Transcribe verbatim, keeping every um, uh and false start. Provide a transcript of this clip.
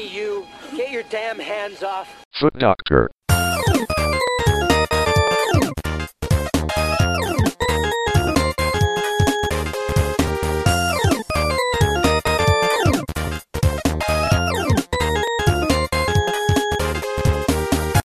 you, get your damn hands off. Foot Doctor.